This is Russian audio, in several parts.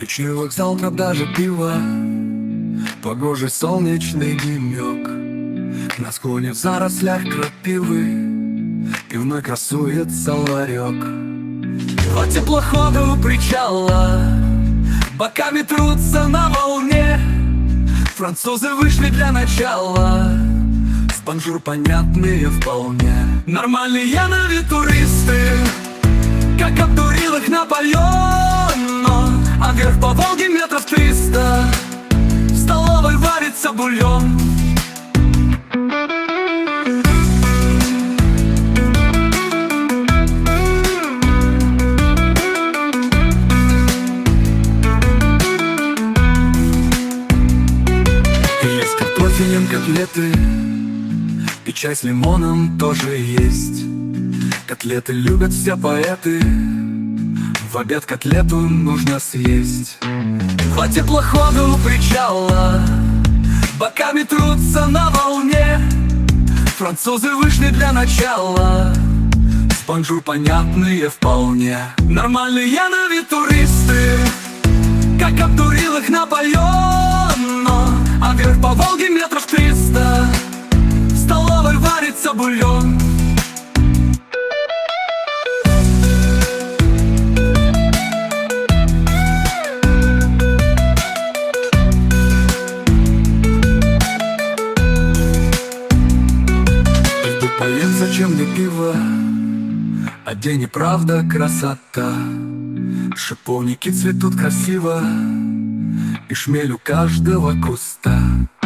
Речной вокзал, продажа пива, погожий солнечный денек. На склоне в зарослях крапивы пивной красуется ларек. Два теплохода у причала боками трутся на волне. Французы вышли для начала, с бонжур понятные вполне. Нормальные на вид туристы, как обдурил их Наполеон. А вверх по Волге метров 300 в столовой варится бульон. Есть картофелем котлеты, и чай с лимоном тоже есть. Котлеты любят все поэты, в обед котлету нужно съесть. Два теплохода у причала боками трутся на волне. Французы вышли для начала, с бонжур понятные вполне. Нормальные на вид туристы, как обдурил их Наполеон. А вверх по Волге метров 300 в столовой варится бульон. Поет, зачем мне пиво, а день и правда красота. Шиповники цветут красиво, и шмель у каждого куста.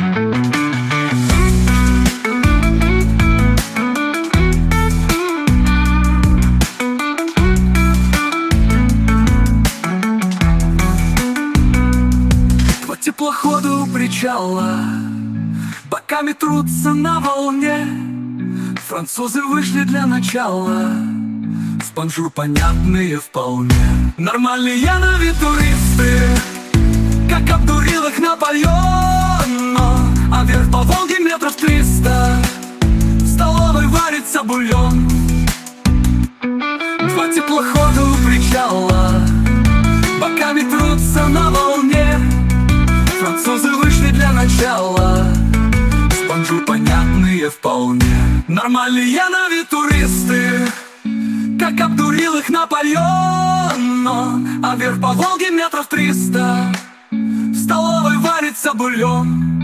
Два теплохода у причала боками трутся на волне. Французы вышли для начала, с бонжур понятные вполне. Нормальные на вид туристы, как обдурил их Наполеон. А вверх по Волге метров 300 в столовой варится бульон. Два теплохода у причала боками трутся на волне. Французы вышли для начала, с бонжур понятные вполне. Нормальные на вид туристы, как обдурил их Наполеон. А вверх по Волге метров 300 в столовой варится бульон.